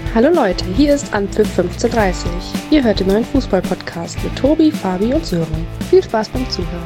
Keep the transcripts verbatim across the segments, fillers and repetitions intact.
Hallo Leute, hier ist Anpfiff fünfzehn Uhr dreißig. Ihr hört den neuen Fußball-Podcast mit Tobi, Fabi und Sören. Viel Spaß beim Zuhören.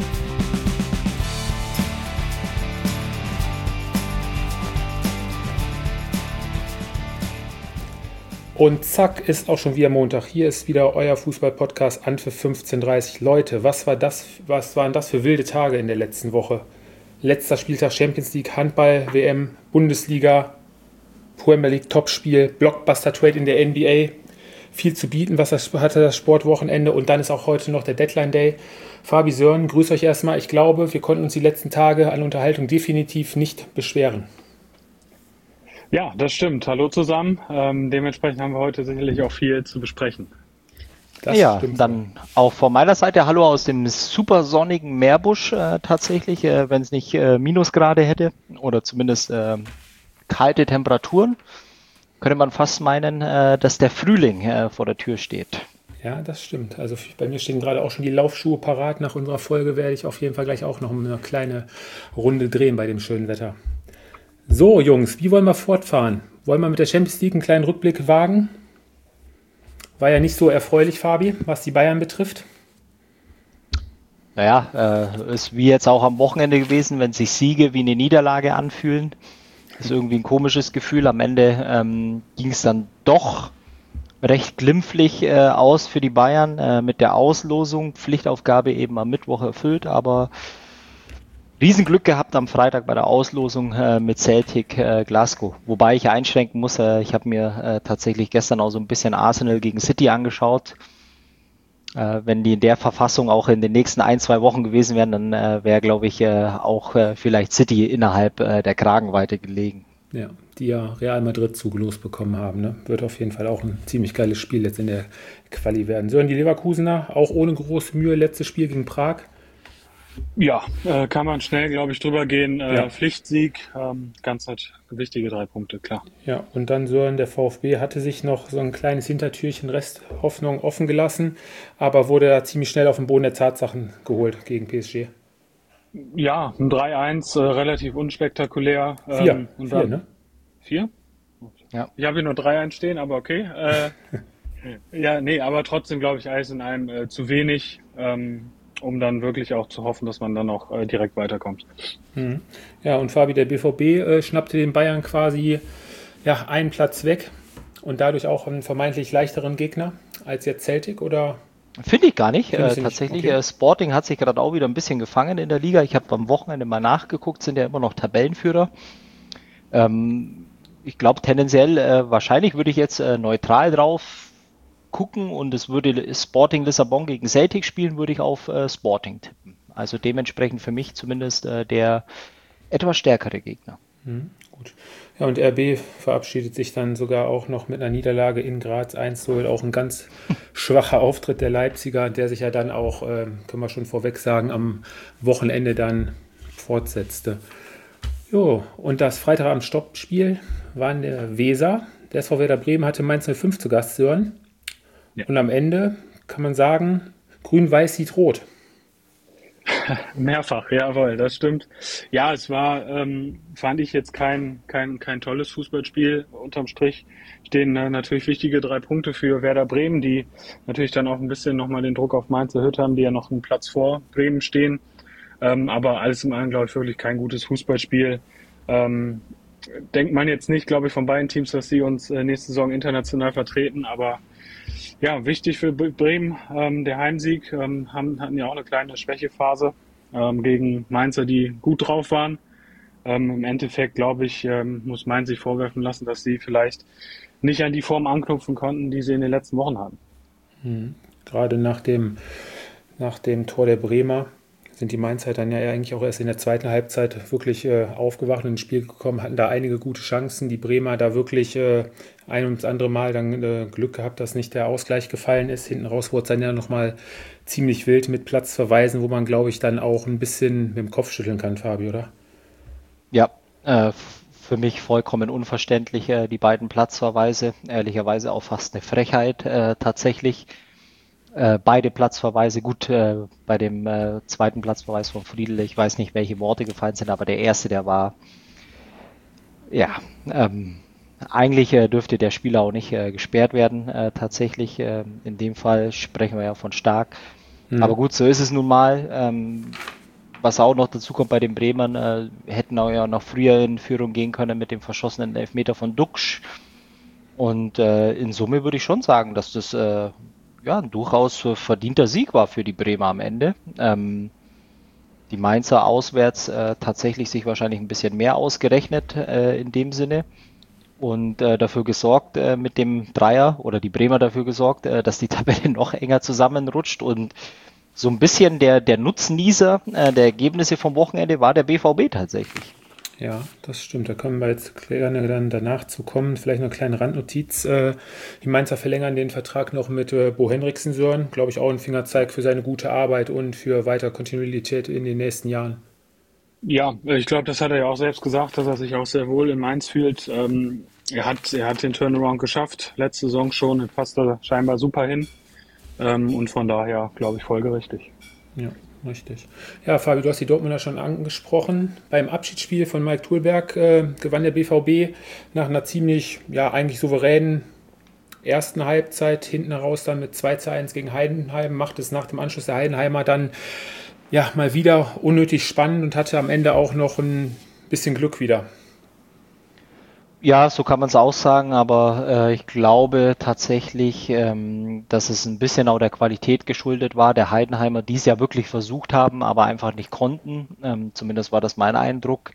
Und zack, ist auch schon wieder Montag. Hier ist wieder euer Fußball-Podcast Anpfiff fünfzehn Uhr dreißig. Leute, was war das, was waren das für wilde Tage in der letzten Woche? Letzter Spieltag Champions League, Handball, W M, Bundesliga, Premier League Topspiel, Blockbuster-Trade in der N B A. Viel zu bieten, was das, hatte das Sportwochenende. Und dann ist auch heute noch der Deadline Day. Fabi, Sören, grüßt euch erstmal. Ich glaube, wir konnten uns die letzten Tage an Unterhaltung definitiv nicht beschweren. Ja, das stimmt. Hallo zusammen. Ähm, dementsprechend haben wir heute sicherlich auch viel zu besprechen. Das ja, dann auch von meiner Seite Hallo aus dem super sonnigen Meerbusch äh, tatsächlich, äh, wenn es nicht äh, Minusgrade hätte oder zumindest äh, kalte Temperaturen, könnte man fast meinen, äh, dass der Frühling äh, vor der Tür steht. Ja, das stimmt. Also bei mir stehen gerade auch schon die Laufschuhe parat. Nach unserer Folge werde ich auf jeden Fall gleich auch noch eine kleine Runde drehen bei dem schönen Wetter. So, Jungs, wie wollen wir fortfahren? Wollen wir mit der Champions League einen kleinen Rückblick wagen? War ja nicht so erfreulich, Fabi, was die Bayern betrifft. Naja, äh, ist wie jetzt auch am Wochenende gewesen, wenn sich Siege wie eine Niederlage anfühlen. Ist irgendwie ein komisches Gefühl. Am Ende ähm, ging es dann doch recht glimpflich äh, aus für die Bayern äh, mit der Auslosung. Pflichtaufgabe eben am Mittwoch erfüllt, aber Riesenglück gehabt am Freitag bei der Auslosung äh, mit Celtic äh, Glasgow. Wobei ich einschränken muss, äh, ich habe mir äh, tatsächlich gestern auch so ein bisschen Arsenal gegen City angeschaut. Äh, wenn die in der Verfassung auch in den nächsten ein, zwei Wochen gewesen wären, dann äh, wäre, glaube ich, äh, auch äh, vielleicht City innerhalb äh, der Kragenweite gelegen. Ja, die ja Real Madrid zugelost bekommen haben. Ne? Wird auf jeden Fall auch ein ziemlich geiles Spiel jetzt in der Quali werden. Sören, die Leverkusener, auch ohne große Mühe, letztes Spiel gegen Prag. Ja, äh, kann man schnell, glaube ich, drüber gehen. Äh, Ja. Pflichtsieg, ähm, ganz halt wichtige drei Punkte, klar. Ja, und dann Sören, der VfB hatte sich noch so ein kleines Hintertürchen Resthoffnung offen gelassen, aber wurde da ziemlich schnell auf den Boden der Tatsachen geholt gegen P S G. Ja, ein drei eins, äh, relativ unspektakulär. Ähm, Vier, und vier, dann, ne? Vier? Ja. Ich habe hier nur drei eins stehen, aber okay. Äh, ja, nee, aber trotzdem, glaube ich, alles in allem äh, zu wenig, ähm, um dann wirklich auch zu hoffen, dass man dann auch äh, direkt weiterkommt. Mhm. Ja, und Fabi, der B V B äh, schnappte den Bayern quasi ja, einen Platz weg und dadurch auch einen vermeintlich leichteren Gegner als jetzt Celtic, oder? Finde ich gar nicht. Findest Äh, du nicht? tatsächlich, Okay. äh, Sporting hat sich gerade auch wieder ein bisschen gefangen in der Liga. Ich habe am Wochenende mal nachgeguckt, sind ja immer noch Tabellenführer. Ähm, ich glaube tendenziell, äh, wahrscheinlich würde ich jetzt äh, neutral drauf gucken und es würde Sporting Lissabon gegen Celtic spielen, würde ich auf äh, Sporting tippen. Also dementsprechend für mich zumindest äh, der etwas stärkere Gegner. Mhm, gut. Ja, und R B verabschiedet sich dann sogar auch noch mit einer Niederlage in Graz eins zu null. Auch ein ganz schwacher Auftritt der Leipziger, der sich ja dann auch, äh, können wir schon vorweg sagen, am Wochenende dann fortsetzte. Jo, und das Freitagabend Stoppspiel war in der Weser. Der S V Werder Bremen hatte Mainz null fünf zu Gast, Sören. Ja. Und am Ende kann man sagen, grün-weiß sieht rot. Mehrfach, jawohl, das stimmt. Ja, es war, ähm, fand ich jetzt kein, kein, kein tolles Fußballspiel. Unterm Strich stehen äh, natürlich wichtige drei Punkte für Werder Bremen, die natürlich dann auch ein bisschen nochmal den Druck auf Mainz erhöht haben, die ja noch einen Platz vor Bremen stehen. Ähm, aber alles in allem, glaube ich, wirklich kein gutes Fußballspiel. Ähm, denkt man jetzt nicht, glaube ich, von beiden Teams, dass sie uns äh, nächste Saison international vertreten, aber ja, wichtig für Bremen, ähm, der Heimsieg, ähm, haben, hatten ja auch eine kleine Schwächephase ähm, gegen Mainzer, die gut drauf waren. Ähm, im Endeffekt, glaube ich, ähm, muss Mainz sich vorwerfen lassen, dass sie vielleicht nicht an die Form anknüpfen konnten, die sie in den letzten Wochen hatten. Mhm. Gerade nach dem, nach dem Tor der Bremer sind die Mainzer dann ja eigentlich auch erst in der zweiten Halbzeit wirklich äh, aufgewacht und ins Spiel gekommen, hatten da einige gute Chancen. Die Bremer da wirklich äh, ein und das andere Mal dann äh, Glück gehabt, dass nicht der Ausgleich gefallen ist. Hinten raus wurde es dann ja nochmal ziemlich wild mit Platzverweisen, wo man, glaube ich, dann auch ein bisschen mit dem Kopf schütteln kann, Fabi, oder? Ja, äh, für mich vollkommen unverständlich, äh, die beiden Platzverweise. Ehrlicherweise auch fast eine Frechheit äh, tatsächlich. Äh, beide Platzverweise, gut, äh, bei dem äh, zweiten Platzverweis von Friedel, ich weiß nicht, welche Worte gefallen sind, aber der erste, der war, ja, ähm, eigentlich äh, dürfte der Spieler auch nicht äh, gesperrt werden, äh, tatsächlich. Äh, in dem Fall sprechen wir ja von Stark. Mhm. Aber gut, so ist es nun mal. Ähm, was auch noch dazu kommt bei den Bremern, äh, hätten auch ja noch früher in Führung gehen können mit dem verschossenen Elfmeter von Duxch. Und äh, in Summe würde ich schon sagen, dass das äh, ja, ein durchaus äh, verdienter Sieg war für die Bremer am Ende. Ähm, die Mainzer auswärts äh, tatsächlich sich wahrscheinlich ein bisschen mehr ausgerechnet äh, in dem Sinne und äh, dafür gesorgt äh, mit dem Dreier oder die Bremer dafür gesorgt, äh, dass die Tabelle noch enger zusammenrutscht und so ein bisschen der, der Nutznießer äh, der Ergebnisse vom Wochenende war der B V B tatsächlich. Ja, das stimmt. Da können wir jetzt gerne dann danach zu kommen. Vielleicht noch eine kleine Randnotiz. Äh, Die Mainzer verlängern den Vertrag noch mit äh, Bo Henriksen Sören. Glaube ich auch ein Fingerzeig für seine gute Arbeit und für weiter Kontinuität in den nächsten Jahren. Ja, ich glaube, das hat er ja auch selbst gesagt, dass er sich auch sehr wohl in Mainz fühlt. Ähm, er hat, er hat den Turnaround geschafft, letzte Saison schon, und passt da scheinbar super hin. Ähm, und von daher, glaube ich, folgerichtig. Ja, richtig. Ja, Fabi, du hast die Dortmunder schon angesprochen. Beim Abschiedsspiel von Mike Thuelberg äh, gewann der B V B nach einer ziemlich, ja, eigentlich souveränen ersten Halbzeit hinten heraus dann mit zwei zu eins gegen Heidenheim, macht es nach dem Anschluss der Heidenheimer dann ja mal wieder unnötig spannend und hatte am Ende auch noch ein bisschen Glück wieder. Ja, so kann man es auch sagen, aber äh, ich glaube tatsächlich, ähm, dass es ein bisschen auch der Qualität geschuldet war, der Heidenheimer, die es ja wirklich versucht haben, aber einfach nicht konnten. Ähm, zumindest war das mein Eindruck.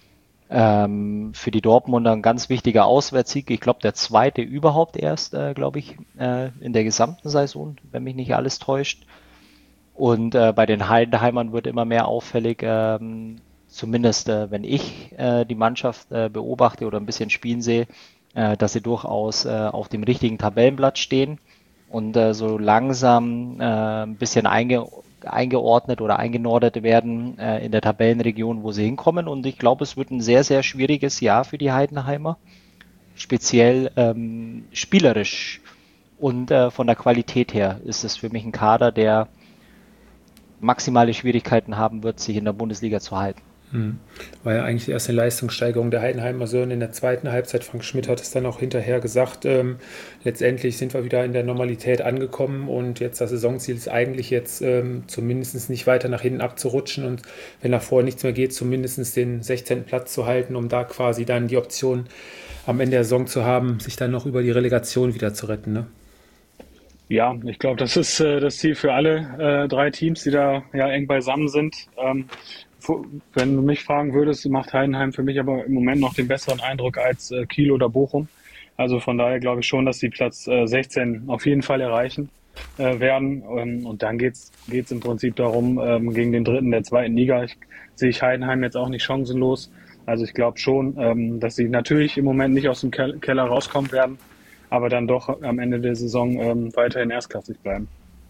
Ähm, für die Dortmunder ein ganz wichtiger Auswärtssieg. Ich glaube, der zweite überhaupt erst, äh, glaube ich, äh, in der gesamten Saison, wenn mich nicht alles täuscht. Und äh, bei den Heidenheimern wird immer mehr auffällig, ähm, zumindest äh, wenn ich äh, die Mannschaft äh, beobachte oder ein bisschen spielen sehe, äh, dass sie durchaus äh, auf dem richtigen Tabellenblatt stehen und äh, so langsam äh, ein bisschen einge eingeordnet oder eingenordet werden äh, in der Tabellenregion, wo sie hinkommen. Und ich glaube, es wird ein sehr, sehr schwieriges Jahr für die Heidenheimer, speziell ähm, spielerisch und äh, von der Qualität her ist es für mich ein Kader, der maximale Schwierigkeiten haben wird, sich in der Bundesliga zu halten. Hm. War ja eigentlich die erste Leistungssteigerung der Heidenheimer Söhne in der zweiten Halbzeit. Frank Schmidt hat es dann auch hinterher gesagt. Ähm, letztendlich sind wir wieder in der Normalität angekommen und jetzt das Saisonziel ist eigentlich jetzt ähm, zumindest nicht weiter nach hinten abzurutschen und wenn nach vorne nichts mehr geht, zumindest den sechzehnten Platz zu halten, um da quasi dann die Option am Ende der Saison zu haben, sich dann noch über die Relegation wieder zu retten, ne? Ja, ich glaube, das ist äh, das Ziel für alle äh, drei Teams, die da ja eng beisammen sind. Ähm, fu- wenn du mich fragen würdest, macht Heidenheim für mich aber im Moment noch den besseren Eindruck als äh, Kiel oder Bochum. Also von daher glaube ich schon, dass die Platz äh, sechzehn auf jeden Fall erreichen äh, werden. Ähm, und dann geht's geht's im Prinzip darum, ähm, gegen den Dritten der zweiten Liga. Ich, sehe ich Heidenheim jetzt auch nicht chancenlos. Also ich glaube schon, ähm, dass sie natürlich im Moment nicht aus dem Kel- Keller rauskommen werden, aber dann doch am Ende der Saison ähm, weiterhin erstklassig bleiben.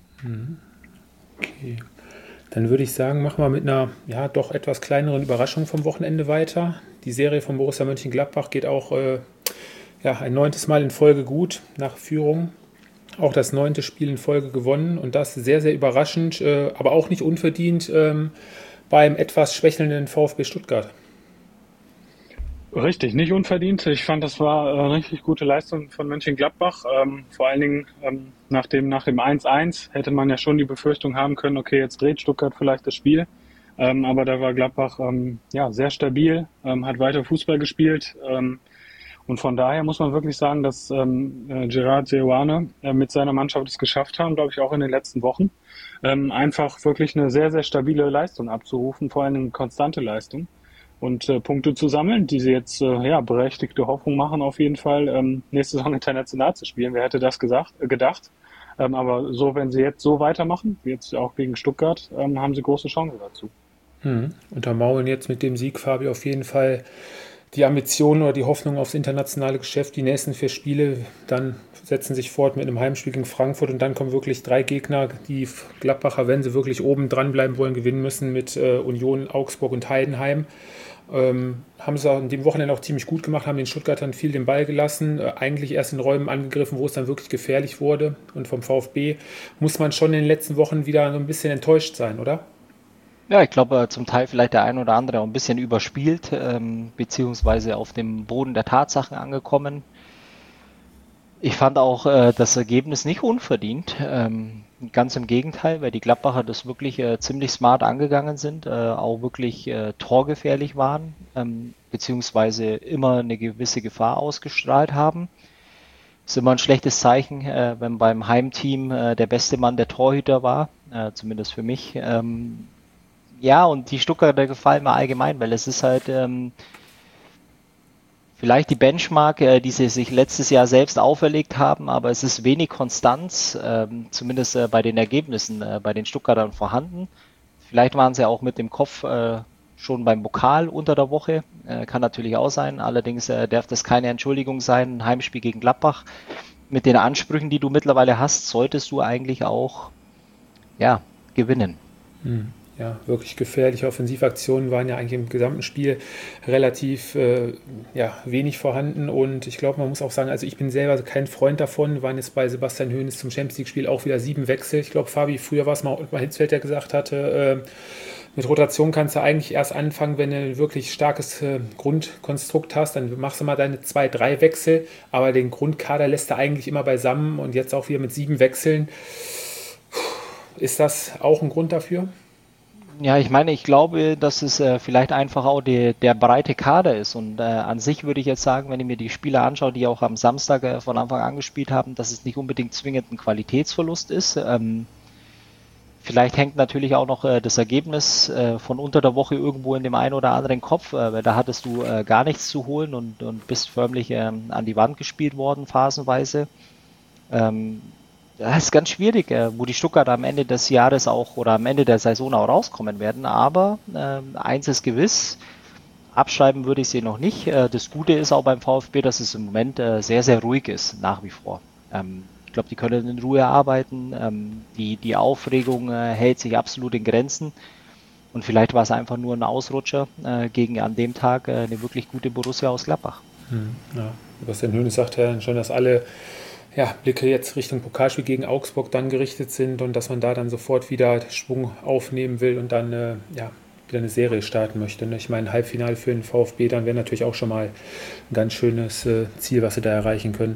Okay. Dann würde ich sagen, machen wir mit einer ja doch etwas kleineren Überraschung vom Wochenende weiter. Die Serie von Borussia Mönchengladbach geht auch äh, ja, ein neuntes Mal in Folge gut nach Führung. Auch das neunte Spiel in Folge gewonnen und das sehr, sehr überraschend, äh, aber auch nicht unverdient ähm, beim etwas schwächelnden VfB Stuttgart. Richtig, nicht unverdient. Ich fand, das war eine richtig gute Leistung von Mönchengladbach. Ähm, vor allen Dingen ähm, nach dem, nach dem eins eins hätte man ja schon die Befürchtung haben können, okay, jetzt dreht Stuttgart vielleicht das Spiel. Ähm, aber da war Gladbach ähm, ja, sehr stabil, ähm, hat weiter Fußball gespielt. Ähm, und von daher muss man wirklich sagen, dass ähm, äh, Gerard Seoane äh, mit seiner Mannschaft es geschafft haben, glaube ich, auch in den letzten Wochen, ähm, einfach wirklich eine sehr, sehr stabile Leistung abzurufen, vor allem eine konstante Leistung. Und äh, Punkte zu sammeln, die sie jetzt äh, ja, berechtigte Hoffnung machen, auf jeden Fall ähm, nächste Saison international zu spielen. Wer hätte das gesagt, äh, gedacht? Ähm, aber so, wenn sie jetzt so weitermachen, wie jetzt auch gegen Stuttgart, ähm, haben sie große Chancen dazu. Hm. Untermauern jetzt mit dem Sieg, Fabi, auf jeden Fall die Ambitionen oder die Hoffnung aufs internationale Geschäft. Die nächsten vier Spiele dann setzen sich fort mit einem Heimspiel gegen Frankfurt und dann kommen wirklich drei Gegner, die Gladbacher, wenn sie wirklich oben dran bleiben wollen, gewinnen müssen mit äh, Union, Augsburg und Heidenheim. Ähm, haben sie an dem Wochenende auch ziemlich gut gemacht, haben den Stuttgartern viel den Ball gelassen, äh, eigentlich erst in Räumen angegriffen, wo es dann wirklich gefährlich wurde. Und vom VfB muss man schon in den letzten Wochen wieder so ein bisschen enttäuscht sein, oder? Ja, ich glaube, zum Teil vielleicht der ein oder andere auch ein bisschen überspielt, ähm, beziehungsweise auf dem Boden der Tatsachen angekommen. Ich fand auch äh, das Ergebnis nicht unverdient. Ähm, ganz im Gegenteil, weil die Gladbacher das wirklich äh, ziemlich smart angegangen sind, äh, auch wirklich äh, torgefährlich waren, ähm, beziehungsweise immer eine gewisse Gefahr ausgestrahlt haben. Ist immer ein schlechtes Zeichen, äh, wenn beim Heimteam äh, der beste Mann der Torhüter war, äh, zumindest für mich. Ähm, ja, und die Stuttgarter gefallen mir allgemein, weil es ist halt ähm, vielleicht die Benchmark, äh, die sie sich letztes Jahr selbst auferlegt haben, aber es ist wenig Konstanz, ähm, zumindest äh, bei den Ergebnissen äh, bei den Stuttgartern vorhanden. Vielleicht waren sie auch mit dem Kopf äh, schon beim Pokal unter der Woche, äh, kann natürlich auch sein. Allerdings äh, darf das keine Entschuldigung sein. Ein Heimspiel gegen Gladbach mit den Ansprüchen, die du mittlerweile hast, solltest du eigentlich auch ja, gewinnen. Hm. Ja, wirklich gefährliche Offensivaktionen waren ja eigentlich im gesamten Spiel relativ äh, ja, wenig vorhanden und ich glaube, man muss auch sagen, also ich bin selber kein Freund davon, waren jetzt bei Sebastian Hoeneß zum Champions League-Spiel auch wieder sieben Wechsel. Ich glaube, Fabi, früher war es mal, mal Hitzfeld, der gesagt hatte, äh, mit Rotation kannst du eigentlich erst anfangen, wenn du ein wirklich starkes äh, Grundkonstrukt hast, dann machst du mal deine zwei, drei Wechsel, aber den Grundkader lässt du eigentlich immer beisammen und jetzt auch wieder mit sieben Wechseln. Ist das auch ein Grund dafür? Ja, ich meine, ich glaube, dass es äh, vielleicht einfach auch die, der breite Kader ist. Und äh, an sich würde ich jetzt sagen, wenn ich mir die Spieler anschaue, die auch am Samstag äh, von Anfang an gespielt haben, dass es nicht unbedingt zwingend ein Qualitätsverlust ist. Ähm, vielleicht hängt natürlich auch noch äh, das Ergebnis äh, von unter der Woche irgendwo in dem einen oder anderen Kopf, äh, weil da hattest du äh, gar nichts zu holen und, und bist förmlich ähm, an die Wand gespielt worden, phasenweise. Ähm, Das ist ganz schwierig, äh, wo die Stuttgarter am Ende des Jahres auch oder am Ende der Saison auch rauskommen werden. Aber äh, eins ist gewiss, abschreiben würde ich sie noch nicht. Äh, das Gute ist auch beim VfB, dass es im Moment äh, sehr, sehr ruhig ist, nach wie vor. Ähm, ich glaube, die können in Ruhe arbeiten. Ähm, die, die Aufregung äh, hält sich absolut in Grenzen. Und vielleicht war es einfach nur ein Ausrutscher äh, gegen an dem Tag äh, eine wirklich gute Borussia aus Gladbach. Hm, ja. Sebastian Hoeneß sagt ja schon, dass alle ja, Blicke jetzt Richtung Pokalspiel gegen Augsburg dann gerichtet sind und dass man da dann sofort wieder Schwung aufnehmen will und dann äh, ja, wieder eine Serie starten möchte. Ne? Ich meine, Halbfinale für den VfB, dann wäre natürlich auch schon mal ein ganz schönes äh, Ziel, was sie da erreichen können.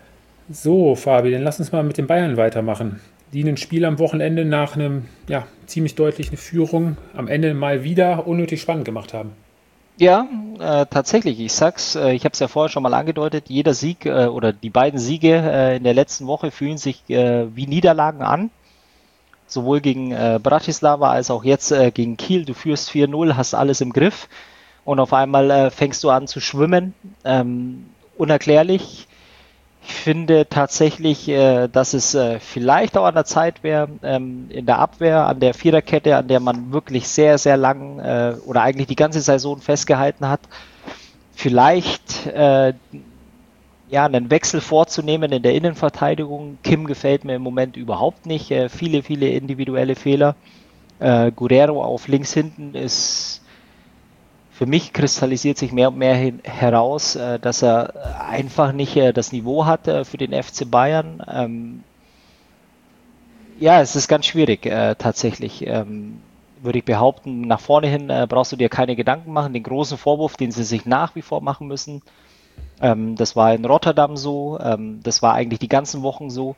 So, Fabi, dann lass uns mal mit den Bayern weitermachen. Die ein Spiel am Wochenende nach einem ja, ziemlich deutlichen Führung am Ende mal wieder unnötig spannend gemacht haben. Ja, äh, tatsächlich. Ich sag's, äh, ich habe es ja vorher schon mal angedeutet, jeder Sieg äh, oder die beiden Siege äh, in der letzten Woche fühlen sich äh, wie Niederlagen an. Sowohl gegen äh, Bratislava als auch jetzt äh, gegen Kiel. Du führst vier null, hast alles im Griff und auf einmal äh, fängst du an zu schwimmen. Ähm, unerklärlich. Ich finde tatsächlich, äh, dass es äh, vielleicht auch an der Zeit wäre, ähm, in der Abwehr, an der Viererkette, an der man wirklich sehr, sehr lang äh, oder eigentlich die ganze Saison festgehalten hat, vielleicht äh, ja, einen Wechsel vorzunehmen in der Innenverteidigung. Kim gefällt mir im Moment überhaupt nicht. Äh, viele, viele individuelle Fehler. Äh, Guerrero auf links hinten ist für mich kristallisiert sich mehr und mehr hin, heraus, äh, dass er einfach nicht äh, das Niveau hat äh, für den F C Bayern. Ähm, ja, es ist ganz schwierig äh, tatsächlich. Ähm, würde ich behaupten, nach vorne hin äh, brauchst du dir keine Gedanken machen. Den großen Vorwurf, den sie sich nach wie vor machen müssen, ähm, das war in Rotterdam so, ähm, das war eigentlich die ganzen Wochen so,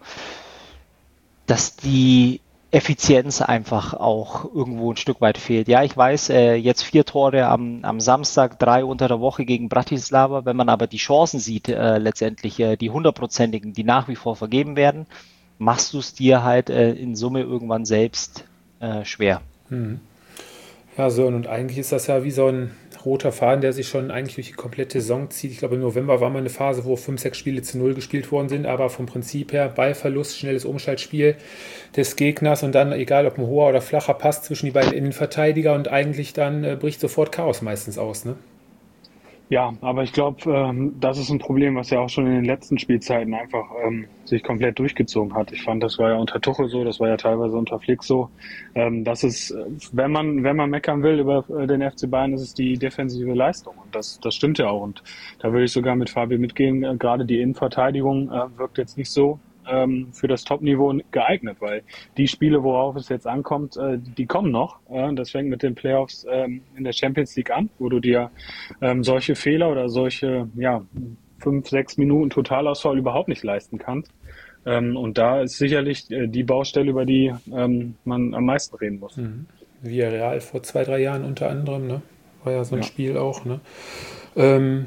dass die Effizienz einfach auch irgendwo ein Stück weit fehlt. Ja, ich weiß, äh, jetzt vier Tore am, am Samstag, drei unter der Woche gegen Bratislava. Wenn man aber die Chancen sieht, äh, letztendlich äh, die hundertprozentigen, die nach wie vor vergeben werden, machst du es dir halt äh, in Summe irgendwann selbst äh, schwer. Hm. Ja, so, und eigentlich ist das ja wie so ein roter Faden, der sich schon eigentlich durch die komplette Saison zieht. Ich glaube, im November war mal eine Phase, wo fünf, sechs Spiele zu null gespielt worden sind, aber vom Prinzip her Ballverlust, schnelles Umschaltspiel des Gegners und dann, egal ob ein hoher oder flacher Pass zwischen die beiden Innenverteidiger und eigentlich dann äh, bricht sofort Chaos meistens aus, ne? Ja, aber ich glaube, ähm, das ist ein Problem, was ja auch schon in den letzten Spielzeiten einfach ähm, sich komplett durchgezogen hat. Ich fand, das war ja unter Tuchel so, das war ja teilweise unter Flick so. Ähm, das ist, äh, wenn man wenn man meckern will über äh, den F C Bayern, ist es die defensive Leistung. Und das das stimmt ja auch. Und da würde ich sogar mit Fabi mitgehen. Äh, gerade die Innenverteidigung äh, wirkt jetzt nicht so ähm, für das Top-Niveau geeignet, weil die Spiele, worauf es jetzt ankommt, äh, die kommen noch. Äh, das fängt mit den Playoffs ähm, in der Champions League an, wo du dir ähm, solche Fehler oder solche ja, fünf, sechs Minuten Totalausfall überhaupt nicht leisten kannst. Ähm, und da ist sicherlich äh, die Baustelle, über die ähm, man am meisten reden muss. Mhm. Villarreal vor zwei, drei Jahren unter anderem, ne? War ja so ein Ja. Spiel auch, ne? Ähm,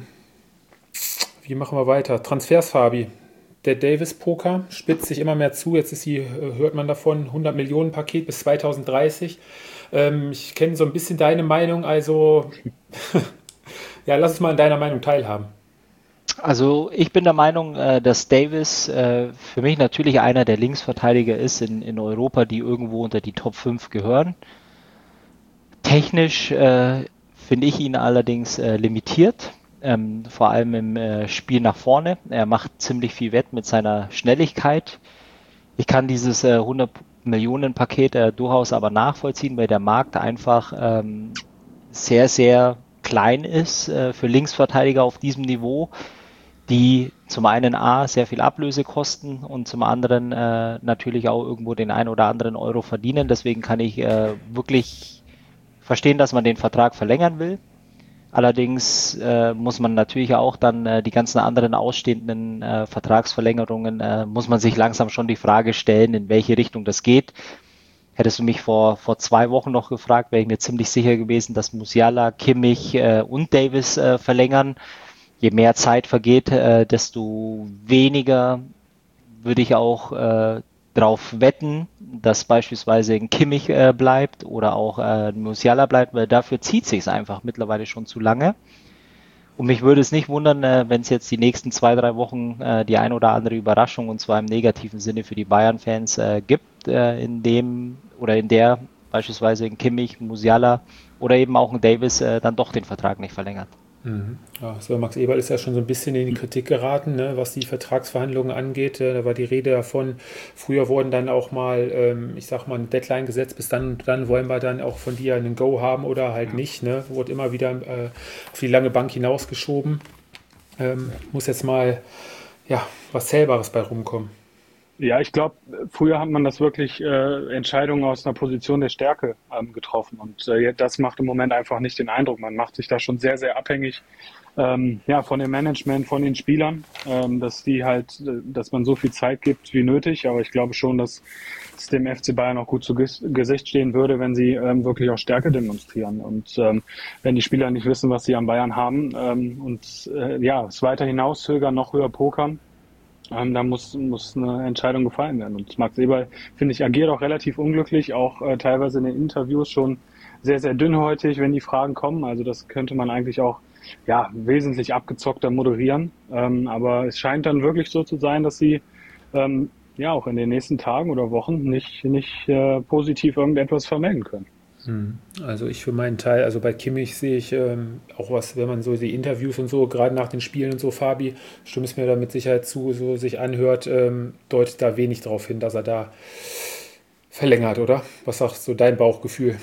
wie machen wir weiter? Transfers, Fabi. Der Davis-Poker spitzt sich immer mehr zu. Jetzt ist die, hört man davon, hundert Millionen Paket bis zwanzig dreißig. Ähm, ich kenne so ein bisschen deine Meinung, also ja, lass uns mal in deiner Meinung teilhaben. Also ich bin der Meinung, äh, dass Davis äh, für mich natürlich einer der Linksverteidiger ist in, in Europa, die irgendwo unter die Top fünf gehören. Technisch äh, finde ich ihn allerdings äh, limitiert, ähm, vor allem im äh, Spiel nach vorne. Er macht ziemlich viel wett mit seiner Schnelligkeit. Ich kann dieses äh, hundert Millionen Paket äh, durchaus aber nachvollziehen, weil der Markt einfach ähm, sehr, sehr klein ist äh, für Linksverteidiger auf diesem Niveau, die zum einen A, sehr viel Ablöse kosten und zum anderen äh, natürlich auch irgendwo den ein oder anderen Euro verdienen. Deswegen kann ich äh, wirklich verstehen, dass man den Vertrag verlängern will. Allerdings äh, muss man natürlich auch dann äh, die ganzen anderen ausstehenden äh, Vertragsverlängerungen, äh, muss man sich langsam schon die Frage stellen, in welche Richtung das geht. Hättest du mich vor, vor zwei Wochen noch gefragt, wäre ich mir ziemlich sicher gewesen, dass Musiala, Kimmich äh, und Davis äh, verlängern. Je mehr Zeit vergeht, äh, desto weniger würde ich auch äh, darauf wetten, dass beispielsweise ein Kimmich äh, bleibt oder auch äh, ein Musiala bleibt, weil dafür zieht sich es einfach mittlerweile schon zu lange. Und mich würde es nicht wundern, äh, wenn es jetzt die nächsten zwei, drei Wochen äh, die ein oder andere Überraschung, und zwar im negativen Sinne für die Bayern-Fans, äh, gibt, äh, in dem oder in der beispielsweise ein Kimmich, Musiala oder eben auch ein Davis äh, dann doch den Vertrag nicht verlängert. Mhm. Ja, so Max Eberl ist ja schon so ein bisschen in die Kritik geraten, ne, was die Vertragsverhandlungen angeht. Äh, Da war die Rede davon, früher wurden dann auch mal, ähm, ich sag mal, eine Deadline gesetzt, bis dann, dann wollen wir dann auch von dir einen Go haben oder halt nicht. Ne? Wurde immer wieder äh, auf die lange Bank hinausgeschoben. Ähm, muss jetzt mal ja, was Zählbares bei rumkommen. Ja, ich glaube, früher hat man das wirklich äh, Entscheidungen aus einer Position der Stärke ähm, getroffen und äh, das macht im Moment einfach nicht den Eindruck. Man macht sich da schon sehr, sehr abhängig ähm, ja, von dem Management, von den Spielern, ähm, dass die halt, äh, dass man so viel Zeit gibt wie nötig. Aber ich glaube schon, dass es dem F C Bayern auch gut zu Ges Gesicht stehen würde, wenn sie ähm, wirklich auch Stärke demonstrieren und ähm, wenn die Spieler nicht wissen, was sie an Bayern haben ähm, und äh, ja, es weiter hinauszögern, noch höher pokern. Ähm, da muss, muss eine Entscheidung gefallen werden. Und Max Eberl, finde ich, agiert auch relativ unglücklich, auch äh, teilweise in den Interviews schon sehr, sehr dünnhäutig, wenn die Fragen kommen. Also das könnte man eigentlich auch ja, wesentlich abgezockter moderieren. Ähm, aber es scheint dann wirklich so zu sein, dass sie ähm, ja auch in den nächsten Tagen oder Wochen nicht, nicht äh, positiv irgendetwas vermelden können. Also ich für meinen Teil, also bei Kimmich sehe ich ähm, auch was, wenn man so die Interviews und so, gerade nach den Spielen und so, Fabi, stimmst mir da mit Sicherheit zu, so sich anhört, ähm, deutet da wenig darauf hin, dass er da verlängert, oder? Was sagt so dein Bauchgefühl?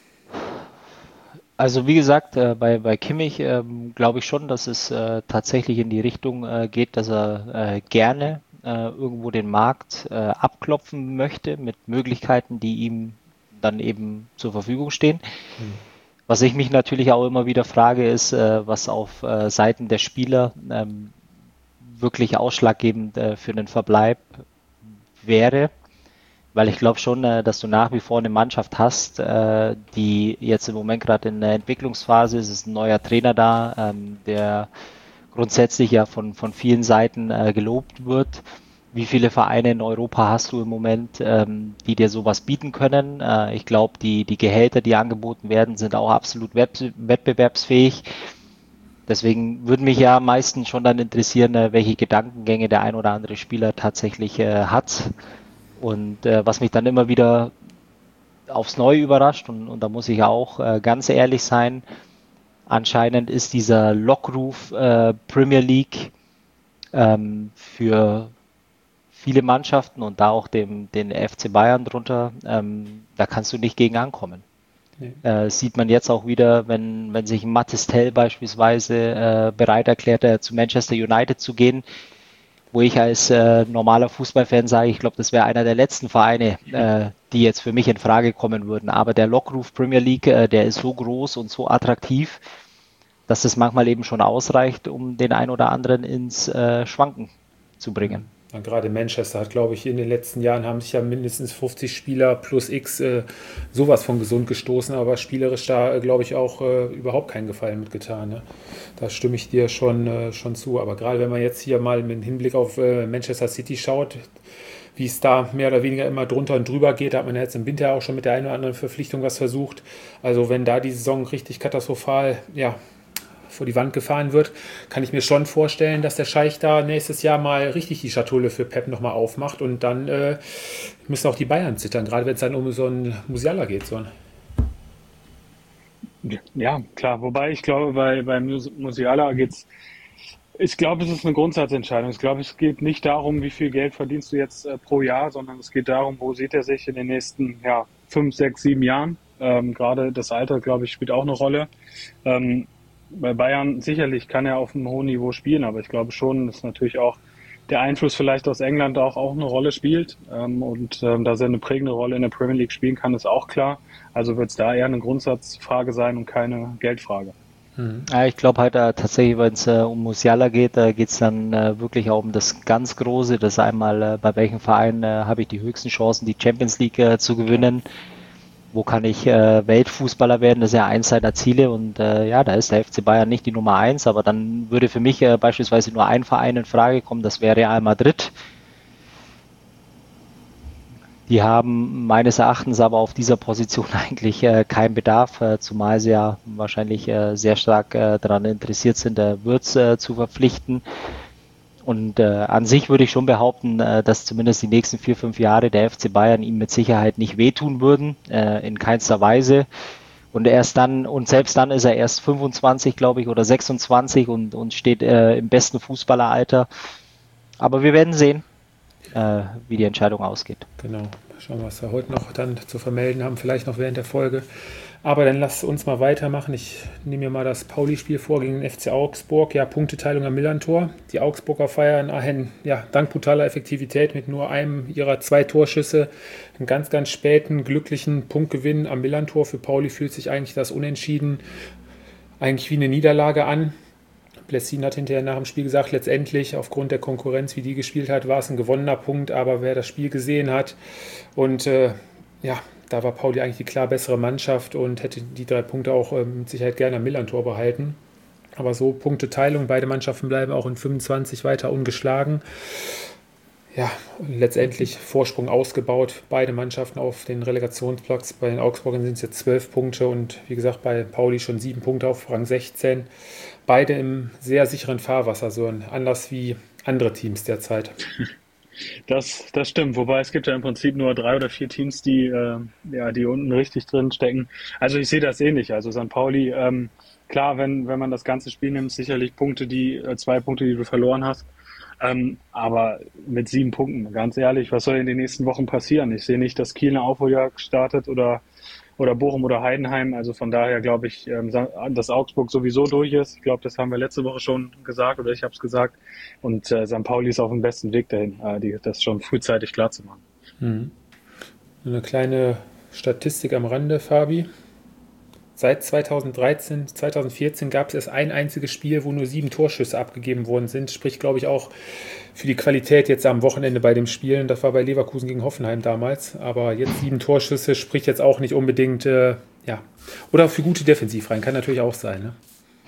Also wie gesagt, äh, bei, bei Kimmich ähm, glaube ich schon, dass es äh, tatsächlich in die Richtung äh, geht, dass er äh, gerne äh, irgendwo den Markt äh, abklopfen möchte mit Möglichkeiten, die ihm dann eben zur Verfügung stehen. Hm. Was ich mich natürlich auch immer wieder frage, ist, äh, was auf äh, Seiten der Spieler ähm, wirklich ausschlaggebend äh, für den Verbleib wäre. Weil ich glaube schon, äh, dass du nach wie vor eine Mannschaft hast, äh, die jetzt im Moment gerade in der Entwicklungsphase ist. Es ist ein neuer Trainer da, ähm, der grundsätzlich ja von, von vielen Seiten äh, gelobt wird. Wie viele Vereine in Europa hast du im Moment, ähm, die dir sowas bieten können? Äh, ich glaube, die, die Gehälter, die angeboten werden, sind auch absolut wett- wettbewerbsfähig. Deswegen würde mich ja meistens schon dann interessieren, äh, welche Gedankengänge der ein oder andere Spieler tatsächlich äh, hat. Und äh, was mich dann immer wieder aufs Neue überrascht, und, und da muss ich auch äh, ganz ehrlich sein, anscheinend ist dieser Lockruf äh, Premier League ähm, für viele Mannschaften und da auch dem, den F C Bayern drunter, ähm, da kannst du nicht gegen ankommen. Nee. Äh, sieht man jetzt auch wieder, wenn, wenn sich Mathys Tel beispielsweise äh, bereit erklärt, äh, zu Manchester United zu gehen. wo ich als äh, normaler Fußballfan sage, ich glaube, das wäre einer der letzten Vereine, äh, die jetzt für mich in Frage kommen würden. Aber der Lockruf Premier League, äh, der ist so groß und so attraktiv, dass es manchmal eben schon ausreicht, um den ein oder anderen ins äh, Schwanken zu bringen. Ja, gerade Manchester hat, glaube ich, in den letzten Jahren haben sich ja mindestens fünfzig Spieler plus X äh, sowas von gesund gestoßen, aber spielerisch da, äh, glaube ich, auch äh, überhaupt keinen Gefallen mitgetan. Ne? Da stimme ich dir schon, äh, schon zu. Aber gerade wenn man jetzt hier mal mit Hinblick auf äh, Manchester City schaut, wie es da mehr oder weniger immer drunter und drüber geht, da hat man jetzt im Winter auch schon mit der einen oder anderen Verpflichtung was versucht. Also wenn da die Saison richtig katastrophal, ja, vor die Wand gefahren wird, kann ich mir schon vorstellen, dass der Scheich da nächstes Jahr mal richtig die Schatulle für Pep nochmal aufmacht und dann äh, müssen auch die Bayern zittern, gerade wenn es dann um so einen Musiala geht. So. Ja, klar. Wobei ich glaube, bei, bei Mus- Musiala geht's. Ich glaube, es ist eine Grundsatzentscheidung. Ich glaube, es geht nicht darum, wie viel Geld verdienst du jetzt äh, pro Jahr, sondern es geht darum, wo sieht er sich in den nächsten ja, fünf, sechs, sieben Jahren. Ähm, gerade das Alter, glaube ich, spielt auch eine Rolle. Ähm, bei Bayern sicherlich kann er auf einem hohen Niveau spielen, aber ich glaube schon, dass natürlich auch der Einfluss vielleicht aus England auch, auch eine Rolle spielt. Ähm, und ähm, dass er eine prägende Rolle in der Premier League spielen kann, ist auch klar. Also wird es da eher eine Grundsatzfrage sein und keine Geldfrage. Ja, ich glaube halt äh, tatsächlich, wenn es äh, um Musiala geht, da geht es dann äh, wirklich auch um das ganz Große, das einmal, äh, bei welchem Verein äh, habe ich die höchsten Chancen, die Champions League äh, zu gewinnen. Wo kann ich äh, Weltfußballer werden? Das ist ja eins seiner Ziele und äh, ja, da ist der F C Bayern nicht die Nummer eins, aber dann würde für mich äh, beispielsweise nur ein Verein in Frage kommen, das wäre Real Madrid. Die haben meines Erachtens aber auf dieser Position eigentlich äh, keinen Bedarf, äh, zumal sie ja wahrscheinlich äh, sehr stark äh, daran interessiert sind, äh, Wirtz äh, zu verpflichten. Und äh, an sich würde ich schon behaupten, äh, dass zumindest die nächsten vier, fünf Jahre der F C Bayern ihm mit Sicherheit nicht wehtun würden, äh, in keinster Weise. Und erst dann, und selbst dann ist er erst fünfundzwanzig, glaube ich, oder sechsundzwanzig und, und steht äh, im besten Fußballeralter. Aber wir werden sehen, äh, wie die Entscheidung ausgeht. Genau. Schauen wir, was wir heute noch dann zu vermelden haben, vielleicht noch während der Folge. Aber dann lass uns mal weitermachen. Ich nehme mir mal das Pauli-Spiel vor gegen den F C Augsburg. Ja, Punkteteilung am Millantor. Die Augsburger feiern einen, ja, dank brutaler Effektivität mit nur einem ihrer zwei Torschüsse einen ganz, ganz späten, glücklichen Punktgewinn am Millantor. Für Pauli fühlt sich eigentlich das Unentschieden eigentlich wie eine Niederlage an. Blessin hat hinterher nach dem Spiel gesagt, letztendlich aufgrund der Konkurrenz, wie die gespielt hat, war es ein gewonnener Punkt, aber wer das Spiel gesehen hat und äh, ja, da war Pauli eigentlich die klar bessere Mannschaft und hätte die drei Punkte auch äh, mit Sicherheit gerne am Millantor behalten. Aber so Punkteteilung, beide Mannschaften bleiben auch in fünfundzwanzig weiter ungeschlagen. Ja, letztendlich Vorsprung ausgebaut, beide Mannschaften auf den Relegationsplatz. Bei den Augsburgern sind es jetzt zwölf Punkte und wie gesagt bei Pauli schon sieben Punkte auf Rang sechzehn. Beide im sehr sicheren Fahrwasser, so anders wie andere Teams derzeit. Das, das stimmt, wobei es gibt ja im Prinzip nur drei oder vier Teams, die, äh, ja, die unten richtig drin stecken. Also ich sehe das ähnlich. Also Sankt Pauli, ähm, klar, wenn, wenn man das ganze Spiel nimmt, sicherlich Punkte, die, äh, zwei Punkte, die du verloren hast. Ähm, aber mit sieben Punkten, ganz ehrlich, was soll in den nächsten Wochen passieren? Ich sehe nicht, dass Kiel eine Aufholjagd startet oder, oder Bochum oder Heidenheim. Also von daher glaube ich, ähm, dass Augsburg sowieso durch ist. Ich glaube, das haben wir letzte Woche schon gesagt oder ich habe es gesagt. Und äh, Sankt Pauli ist auf dem besten Weg dahin, äh, die, das schon frühzeitig klar zu machen. Mhm. Eine kleine Statistik am Rande, Fabi. Seit zweitausenddreizehn, zweitausendvierzehn gab es erst ein einziges Spiel, wo nur sieben Torschüsse abgegeben worden sind. Spricht, glaube ich, auch für die Qualität jetzt am Wochenende bei dem Spiel. Das war bei Leverkusen gegen Hoffenheim damals. Aber jetzt sieben Torschüsse spricht jetzt auch nicht unbedingt, äh, ja. Oder für gute Defensivreihen, kann natürlich auch sein, ne?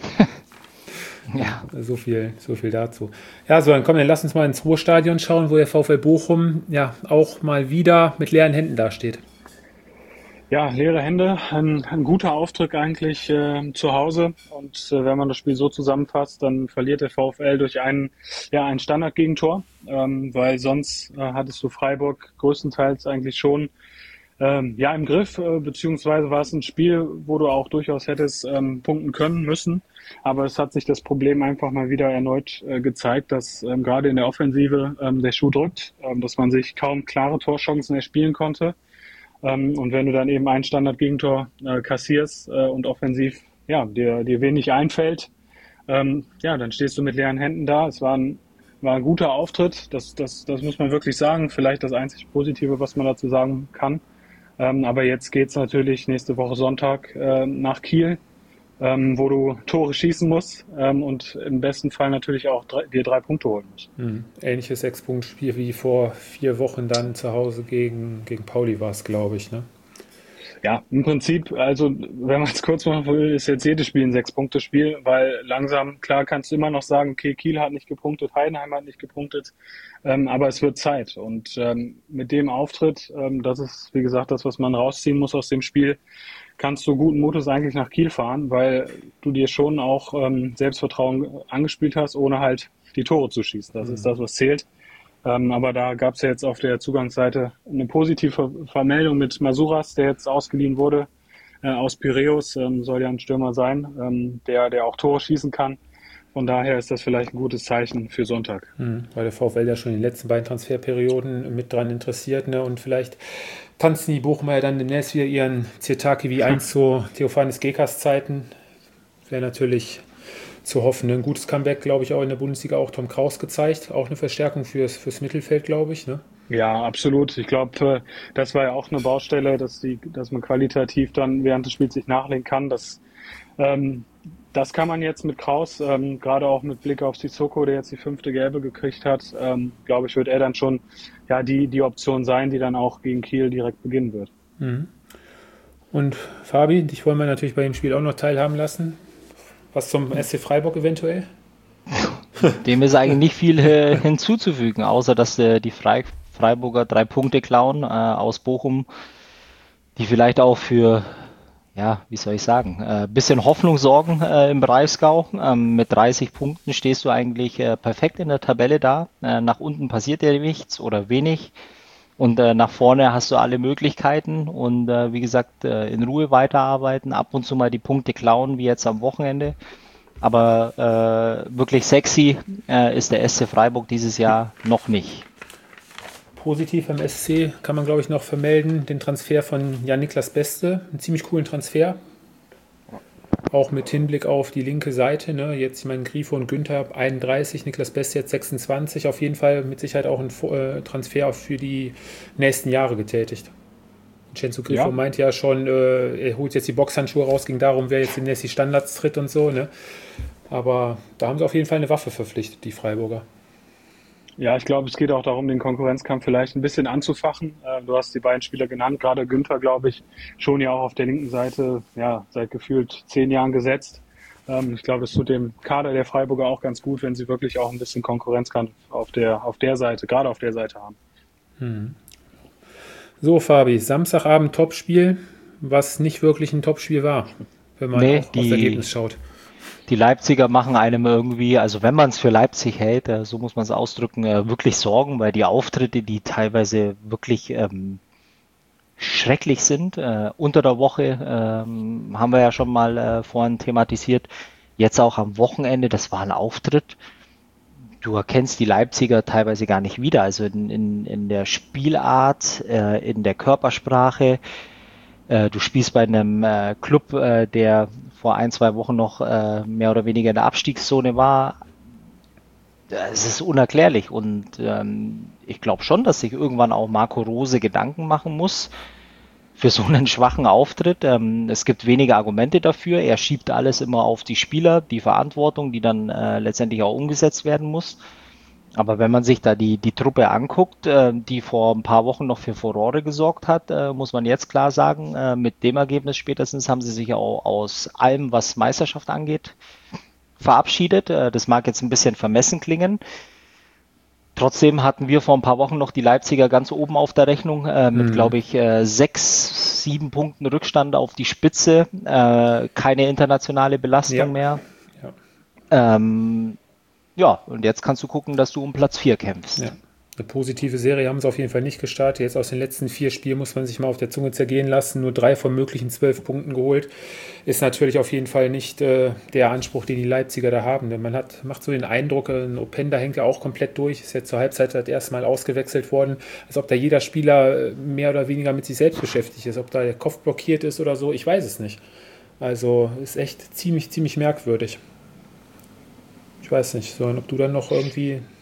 Ja. So viel, so viel dazu. Ja, so, dann komm, dann lass uns mal ins Ruhrstadion schauen, wo der VfL Bochum ja auch mal wieder mit leeren Händen dasteht. Ja, leere Hände, ein, ein guter Auftritt eigentlich äh, zu Hause. Und äh, wenn man das Spiel so zusammenfasst, dann verliert der VfL durch einen, ja, ein Standardgegentor, ähm, weil sonst äh, hattest du Freiburg größtenteils eigentlich schon ähm, ja im Griff, äh, beziehungsweise war es ein Spiel, wo du auch durchaus hättest ähm, punkten können müssen. Aber es hat sich das Problem einfach mal wieder erneut äh, gezeigt, dass ähm, gerade in der Offensive ähm, der Schuh drückt, ähm, dass man sich kaum klare Torchancen erspielen konnte. Ähm, und wenn du dann eben ein Standard-Gegentor äh, kassierst äh, und offensiv ja dir, dir wenig einfällt, ähm, ja, dann stehst du mit leeren Händen da. Es war ein war ein guter Auftritt, das, das, das muss man wirklich sagen. Vielleicht das einzig Positive, was man dazu sagen kann. Ähm, aber jetzt geht's natürlich nächste Woche Sonntag äh, nach Kiel, ähm, wo du Tore schießen musst ähm, und im besten Fall natürlich auch drei, dir drei Punkte holen musst. Mhm. Ähnliches Sechs-Punkt-Spiel wie vor vier Wochen dann zu Hause gegen, gegen Pauli war es, glaube ich, ne? Ja, im Prinzip, also wenn man es kurz machen will, ist jetzt jedes Spiel ein Sechs-Punkte-Spiel, weil langsam, klar kannst du immer noch sagen, okay, Kiel hat nicht gepunktet, Heidenheim hat nicht gepunktet, ähm, aber es wird Zeit. Und ähm, mit dem Auftritt, ähm, das ist, wie gesagt, das, was man rausziehen muss aus dem Spiel, kannst du guten Mutes eigentlich nach Kiel fahren, weil du dir schon auch ähm, Selbstvertrauen angespielt hast, ohne halt die Tore zu schießen. Das mhm. ist das, was zählt. Ähm, aber da gab es ja jetzt auf der Zugangsseite eine positive Vermeldung mit Masuras, der jetzt ausgeliehen wurde äh, aus Piräus, ähm, soll ja ein Stürmer sein, ähm, der, der auch Tore schießen kann. Von daher ist das vielleicht ein gutes Zeichen für Sonntag. Mhm, weil der VfL ja schon in den letzten beiden Transferperioden mit dran interessiert, ne? Und vielleicht tanzen die Bochumer ja dann demnächst wieder ihren Zirtaki wie eins zu Theophanes Gekas Zeiten. Wäre natürlich zu hoffen. Ein gutes Comeback, glaube ich, auch in der Bundesliga, auch Tom Kraus gezeigt. Auch eine Verstärkung fürs, fürs Mittelfeld, glaube ich. Ne? Ja, absolut. Ich glaube, das war ja auch eine Baustelle, dass, die, dass man qualitativ dann während des Spiels sich nachlegen kann. Das, ähm, das kann man jetzt mit Kraus, ähm, gerade auch mit Blick auf Sissoko, der jetzt die fünfte Gelbe gekriegt hat, ähm, glaube ich, wird er dann schon ja, die, die Option sein, die dann auch gegen Kiel direkt beginnen wird. Mhm. Und Fabi, dich wollen wir natürlich bei dem Spiel auch noch teilhaben lassen. Was zum S C Freiburg eventuell? Dem ist eigentlich nicht viel äh, hinzuzufügen, außer dass äh, die Fre- Freiburger drei Punkte klauen äh, aus Bochum, die vielleicht auch für, ja, wie soll ich sagen, ein äh, bisschen Hoffnung sorgen äh, im Breisgau. Ähm, mit dreißig Punkten stehst du eigentlich äh, perfekt in der Tabelle da. Äh, nach unten passiert dir nichts oder wenig. Und äh, nach vorne hast du alle Möglichkeiten und äh, wie gesagt, äh, in Ruhe weiterarbeiten, ab und zu mal die Punkte klauen, wie jetzt am Wochenende. Aber äh, wirklich sexy äh, ist der S C Freiburg dieses Jahr noch nicht. Positiv am S C kann man, glaube ich, noch vermelden, den Transfer von Jan-Niklas Beste. Einen ziemlich coolen Transfer. Auch mit Hinblick auf die linke Seite. Ne? Jetzt, ich meine, Grifo und Günther einunddreißig, Niklas Beste jetzt sechsundzwanzig. Auf jeden Fall mit Sicherheit auch ein äh, Transfer für die nächsten Jahre getätigt. Vincenzo Grifo ja. meint ja schon, äh, er holt jetzt die Boxhandschuhe raus, ging darum, wer jetzt demnächst die Standards tritt und so. Ne? Aber da haben sie auf jeden Fall eine Waffe verpflichtet, die Freiburger. Ja, ich glaube, es geht auch darum, den Konkurrenzkampf vielleicht ein bisschen anzufachen. Du hast die beiden Spieler genannt, gerade Günther, glaube ich, schon ja auch auf der linken Seite, ja, seit gefühlt zehn Jahren gesetzt. Ich glaube, es tut dem Kader der Freiburger auch ganz gut, wenn sie wirklich auch ein bisschen Konkurrenzkampf auf der, auf der Seite, gerade auf der Seite haben. Hm. So, Fabi, Samstagabend Topspiel, was nicht wirklich ein Topspiel war, wenn man nee, auch die... aufs Ergebnis schaut. Die Leipziger machen einem irgendwie, also wenn man es für Leipzig hält, äh, so muss man es ausdrücken, äh, wirklich Sorgen, weil die Auftritte, die teilweise wirklich ähm, schrecklich sind. Äh, unter der Woche ähm, haben wir ja schon mal äh, vorhin thematisiert, jetzt auch am Wochenende, das war ein Auftritt. Du erkennst die Leipziger teilweise gar nicht wieder, also in, in, in der Spielart, äh, in der Körpersprache. Du spielst bei einem äh, Club, äh, der vor ein, zwei Wochen noch äh, mehr oder weniger in der Abstiegszone war. Es ist unerklärlich und ähm, ich glaube schon, dass sich irgendwann auch Marco Rose Gedanken machen muss für so einen schwachen Auftritt. Ähm, es gibt wenige Argumente dafür. Er schiebt alles immer auf die Spieler, die Verantwortung, die dann äh, letztendlich auch umgesetzt werden muss. Aber wenn man sich da die, die Truppe anguckt, äh, die vor ein paar Wochen noch für Furore gesorgt hat, äh, muss man jetzt klar sagen, äh, mit dem Ergebnis spätestens haben sie sich auch aus allem, was Meisterschaft angeht, verabschiedet. Äh, das mag jetzt ein bisschen vermessen klingen. Trotzdem hatten wir vor ein paar Wochen noch die Leipziger ganz oben auf der Rechnung, äh, mit, mhm. glaube ich, äh, sechs, sieben Punkten Rückstand auf die Spitze. Äh, keine internationale Belastung ja. mehr. Ja. Ähm, Ja, und jetzt kannst du gucken, dass du um Platz vier kämpfst. Ja. Eine positive Serie haben sie auf jeden Fall nicht gestartet. Jetzt aus den letzten vier Spielen muss man sich mal auf der Zunge zergehen lassen. Nur drei von möglichen zwölf Punkten geholt. Ist natürlich auf jeden Fall nicht äh, der Anspruch, den die Leipziger da haben. Denn man hat, macht so den Eindruck, ein Openda hängt ja auch komplett durch. Ist jetzt zur Halbzeit das erste Mal ausgewechselt worden. Als ob da jeder Spieler mehr oder weniger mit sich selbst beschäftigt ist. Ob da der Kopf blockiert ist oder so, ich weiß es nicht. Also ist echt ziemlich, ziemlich merkwürdig. Ich weiß nicht, so, ob du dann noch irgendwie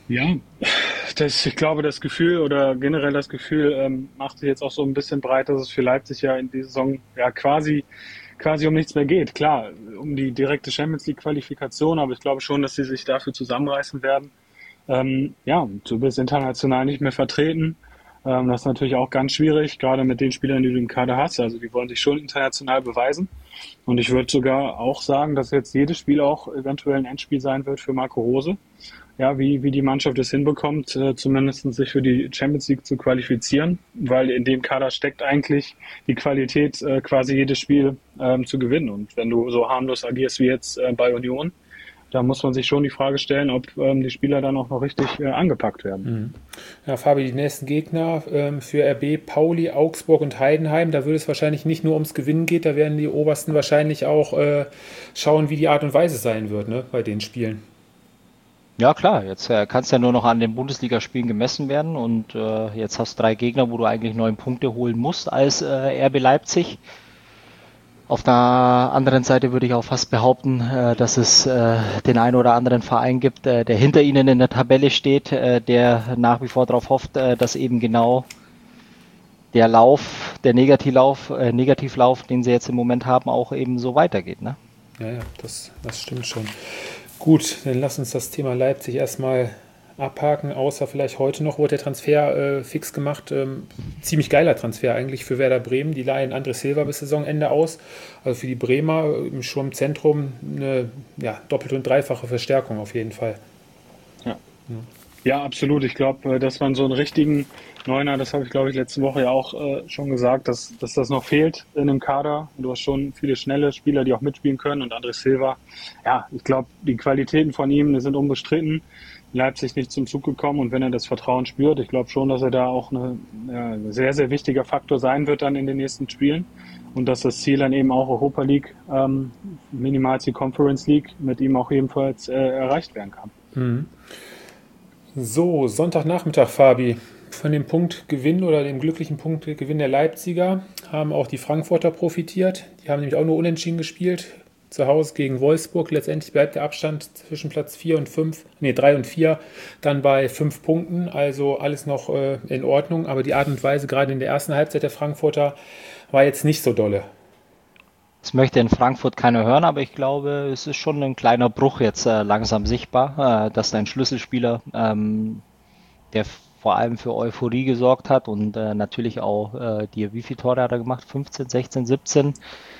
Ja, das, ich glaube, das Gefühl oder generell das Gefühl ähm, macht sich jetzt auch so ein bisschen breit, dass es für Leipzig ja in dieser Saison ja quasi, quasi um nichts mehr geht. Klar, um die direkte Champions League Qualifikation, aber ich glaube schon, dass sie sich dafür zusammenreißen werden. Ähm, ja, du bist international nicht mehr vertreten. Ähm, das ist natürlich auch ganz schwierig, gerade mit den Spielern, die du im Kader hast. Also die wollen sich schon international beweisen. Und ich würde sogar auch sagen, dass jetzt jedes Spiel auch eventuell ein Endspiel sein wird für Marco Rose. Ja, wie, wie die Mannschaft es hinbekommt, äh, zumindest sich für die Champions League zu qualifizieren, weil in dem Kader steckt eigentlich die Qualität, äh, quasi jedes Spiel ähm, zu gewinnen. Und wenn du so harmlos agierst wie jetzt äh, bei Union, da muss man sich schon die Frage stellen, ob ähm, die Spieler dann auch noch richtig äh, angepackt werden. Ja, Fabi, die nächsten Gegner ähm, für R B, Pauli, Augsburg und Heidenheim, da würde es wahrscheinlich nicht nur ums Gewinnen gehen, da werden die Obersten wahrscheinlich auch äh, schauen, wie die Art und Weise sein wird, ne, bei den Spielen. Ja klar, jetzt äh, kannst ja nur noch an den Bundesligaspielen gemessen werden und äh, jetzt hast du drei Gegner, wo du eigentlich neun Punkte holen musst als äh, R B Leipzig. Auf der anderen Seite würde ich auch fast behaupten, äh, dass es äh, den einen oder anderen Verein gibt, äh, der hinter ihnen in der Tabelle steht, äh, der nach wie vor darauf hofft, äh, dass eben genau der Lauf, der Negativlauf, äh, Negativlauf, den sie jetzt im Moment haben, auch eben so weitergeht. Ne? Ja, ja, das, das stimmt schon. Gut, dann lass uns das Thema Leipzig erstmal abhaken, außer vielleicht heute noch wurde der Transfer äh, fix gemacht. Ähm, ziemlich geiler Transfer eigentlich für Werder Bremen. Die leihen André Silva bis Saisonende aus. Also für die Bremer im Sturmzentrum eine ja, doppelte und dreifache Verstärkung auf jeden Fall. Ja, ja absolut. Ich glaube, dass man so einen richtigen Neuner, das habe ich glaube ich letzte Woche ja auch äh, schon gesagt, dass, dass das noch fehlt in dem Kader. Du hast schon viele schnelle Spieler, die auch mitspielen können und André Silva, ja, ich glaube, die Qualitäten von ihm die sind unbestritten. Leipzig nicht zum Zug gekommen und wenn er das Vertrauen spürt, ich glaube schon, dass er da auch eine, ja, ein sehr, sehr wichtiger Faktor sein wird dann in den nächsten Spielen und dass das Ziel dann eben auch Europa League, ähm, minimalst die Conference League mit ihm auch ebenfalls äh, erreicht werden kann. Mhm. So, Sonntagnachmittag, Fabi. Von dem Punktgewinn oder dem glücklichen Punktgewinn der Leipziger haben auch die Frankfurter profitiert. Die haben nämlich auch nur unentschieden gespielt. Zu Hause gegen Wolfsburg. Letztendlich bleibt der Abstand zwischen Platz vier und fünf, nee, drei und vier, dann bei fünf Punkten. Also alles noch äh, in Ordnung. Aber die Art und Weise, gerade in der ersten Halbzeit der Frankfurter, war jetzt nicht so dolle. Das möchte in Frankfurt keiner hören, aber ich glaube, es ist schon ein kleiner Bruch jetzt äh, langsam sichtbar, äh, dass dein Schlüsselspieler, ähm, der vor allem für Euphorie gesorgt hat und äh, natürlich auch äh, dir, wie viele Tore hat er gemacht? fünfzehn, sechzehn, siebzehn?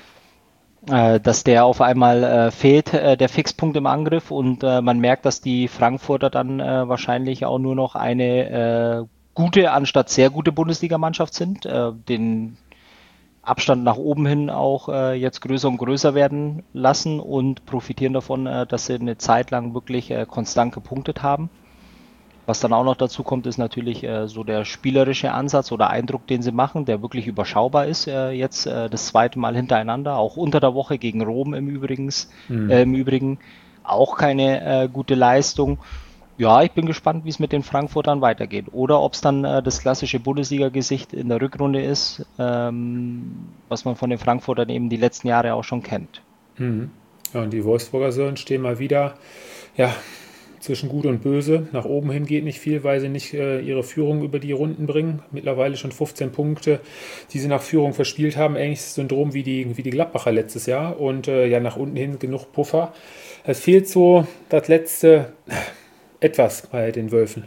Äh, dass der auf einmal äh, fehlt, äh, der Fixpunkt im Angriff und äh, man merkt, dass die Frankfurter dann äh, wahrscheinlich auch nur noch eine äh, gute anstatt sehr gute Bundesligamannschaft sind, äh, den Abstand nach oben hin auch äh, jetzt größer und größer werden lassen und profitieren davon, äh, dass sie eine Zeit lang wirklich äh, konstant gepunktet haben. Was dann auch noch dazu kommt, ist natürlich äh, so der spielerische Ansatz oder Eindruck, den sie machen, der wirklich überschaubar ist, äh, jetzt äh, das zweite Mal hintereinander, auch unter der Woche gegen Rom im, Übrigens, mhm. äh, im Übrigen. Auch keine äh, gute Leistung. Ja, ich bin gespannt, wie es mit den Frankfurtern weitergeht. Oder ob es dann äh, das klassische Bundesliga-Gesicht in der Rückrunde ist, ähm, was man von den Frankfurtern eben die letzten Jahre auch schon kennt. Mhm. Ja, und die Wolfsburger Sören stehen mal wieder, ja, zwischen Gut und Böse. Nach oben hin geht nicht viel, weil sie nicht äh, ihre Führung über die Runden bringen. Mittlerweile schon fünfzehn Punkte, die sie nach Führung verspielt haben. Ähnliches Syndrom wie die, wie die Gladbacher letztes Jahr. Und äh, ja, nach unten hin genug Puffer. Es fehlt so das letzte etwas bei den Wölfen.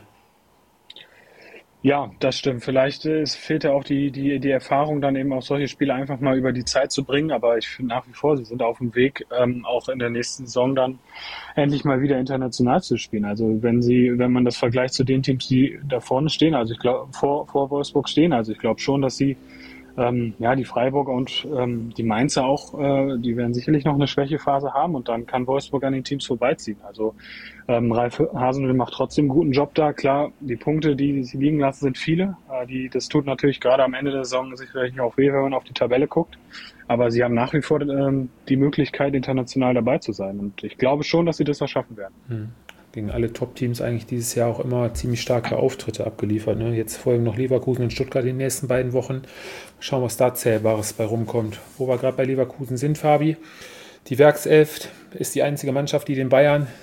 Ja, das stimmt. Vielleicht äh, es fehlt ja auch die, die, die Erfahrung, dann eben auch solche Spiele einfach mal über die Zeit zu bringen. Aber ich finde nach wie vor, sie sind auf dem Weg, ähm, auch in der nächsten Saison dann endlich mal wieder international zu spielen. Also wenn sie, wenn man das vergleicht zu den Teams, die da vorne stehen, also ich glaube, vor, vor Wolfsburg stehen, also ich glaube schon, dass sie Ähm, ja, die Freiburger und ähm, die Mainzer auch, äh, die werden sicherlich noch eine Schwächephase haben und dann kann Wolfsburg an den Teams vorbeiziehen. Also ähm, Ralf Hasenhüttl macht trotzdem einen guten Job da. Klar, die Punkte, die sie liegen lassen, sind viele. Äh, die, das tut natürlich gerade am Ende der Saison sicherlich auch weh, wenn man auf die Tabelle guckt. Aber sie haben nach wie vor ähm, die Möglichkeit, international dabei zu sein. Und ich glaube schon, dass sie das auch schaffen werden. Hm. Gegen alle Top-Teams eigentlich dieses Jahr auch immer ziemlich starke Auftritte abgeliefert. Ne? Jetzt folgen noch Leverkusen und Stuttgart in den nächsten beiden Wochen. Schauen, was da Zählbares bei rumkommt. Wo wir gerade bei Leverkusen sind, Fabi. Die Werkself ist die einzige Mannschaft, die den Bayern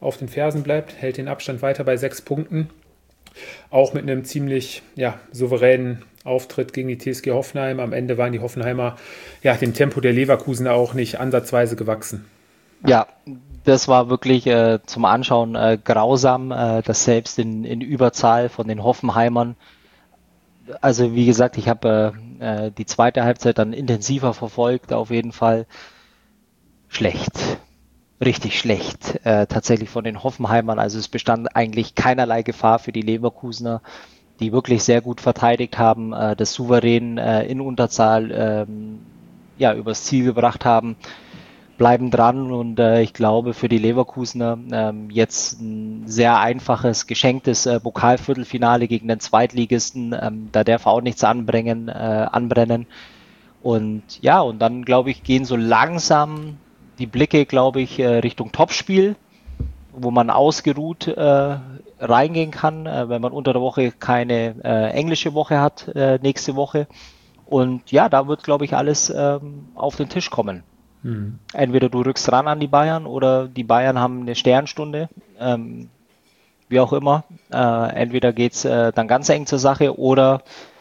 auf den Fersen bleibt, hält den Abstand weiter bei sechs Punkten. Auch mit einem ziemlich ja, souveränen Auftritt gegen die T S G Hoffenheim. Am Ende waren die Hoffenheimer ja, dem Tempo der Leverkusener auch nicht ansatzweise gewachsen. Ja, das war wirklich äh, zum Anschauen äh, grausam, äh, dass selbst in, in Überzahl von den Hoffenheimern, also wie gesagt, ich habe äh, die zweite Halbzeit dann intensiver verfolgt, auf jeden Fall schlecht, richtig schlecht, äh, tatsächlich von den Hoffenheimern. Also es bestand eigentlich keinerlei Gefahr für die Leverkusener, die wirklich sehr gut verteidigt haben, äh, das souverän äh, in Unterzahl ähm, ja, übers Ziel gebracht haben. Bleiben dran und äh, ich glaube für die Leverkusener ähm, jetzt ein sehr einfaches, geschenktes äh, Pokalviertelfinale gegen den Zweitligisten. Ähm, da darf auch nichts anbrennen, äh, anbrennen. Und ja, und dann glaube ich, gehen so langsam die Blicke, glaube ich, äh, Richtung Topspiel, wo man ausgeruht äh, reingehen kann, äh, wenn man unter der Woche keine äh, englische Woche hat, äh, nächste Woche. Und ja, da wird, glaube ich, alles ähm, auf den Tisch kommen. Mhm. Entweder du rückst ran an die Bayern oder die Bayern haben eine Sternstunde, ähm, wie auch immer. Äh, entweder geht's äh, dann ganz eng zur Sache oder